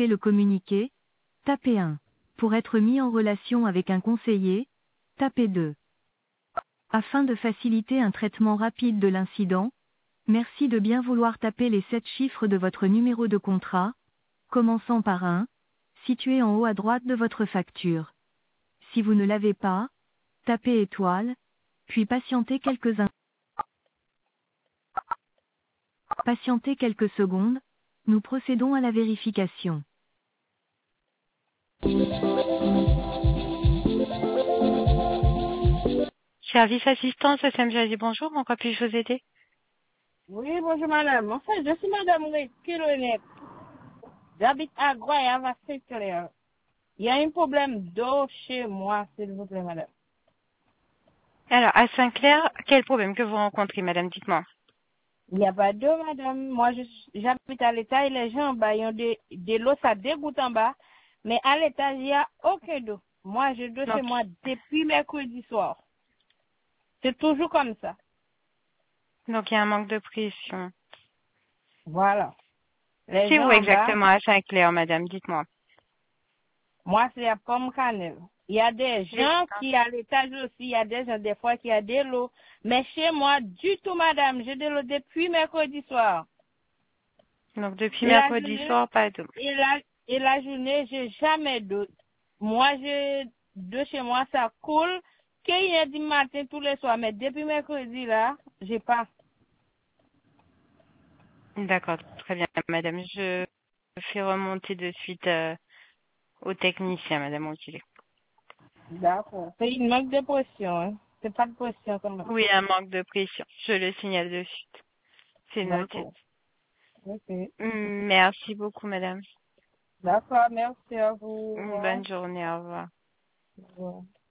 souhaitez le communiquer, tapez 1. Pour être mis en relation avec un conseiller, tapez 2. Afin de faciliter un traitement rapide de l'incident, merci de bien vouloir taper les 7 chiffres de votre numéro de contrat, commençant par 1, situé en haut à droite de votre facture. Si vous ne l'avez pas, tapez étoile, puis patientez quelques secondes, nous procédons à la vérification. Service assistance, SMJ, bonjour, en quoi puis-je vous aider? Oui, bonjour madame. En fait, je suis madame Kilonette. J'habite à Guayave, à Saint-Clair. Il y a un problème d'eau chez moi, s'il vous plaît, madame. Alors, à Saint-Clair, quel problème que vous rencontrez, madame, dites-moi. Il n'y a pas d'eau, madame. Moi, j'habite à l'étage et les gens en bas, ils ont de l'eau, ça dégoûte en bas. Mais à l'étage, il n'y a aucun d'eau. Moi, je dois chez Donc, moi depuis mercredi soir. C'est toujours comme ça. donc il y a un manque de pression. Voilà. Les C'est où gens en bas, exactement à Saint-Clair, madame, dites-moi. moi, c'est à Pomme-Cannelle. Il y a des gens qui, à l'étage aussi, il y a des gens, des fois, qui a de l'eau. Mais chez moi, du tout, madame, j'ai de l'eau depuis mercredi soir. Donc, depuis Et la mercredi journée, soir, pas d'eau. et la journée, j'ai jamais d'eau. Moi, de chez moi, ça coule. Qu'il y a du matin tous les soirs. Mais depuis mercredi, là, j'ai pas. D'accord, très bien, madame. Je fais remonter de suite au technicien, madame Oculé. D'accord. C'est une manque de pression, hein. C'est pas de pression, quand même. Oui, un manque de pression. Je le signale de suite. C'est noté. D'accord. Ok. Merci beaucoup, madame. D'accord, merci à vous. Au revoir. Bonne journée, au revoir. Au revoir.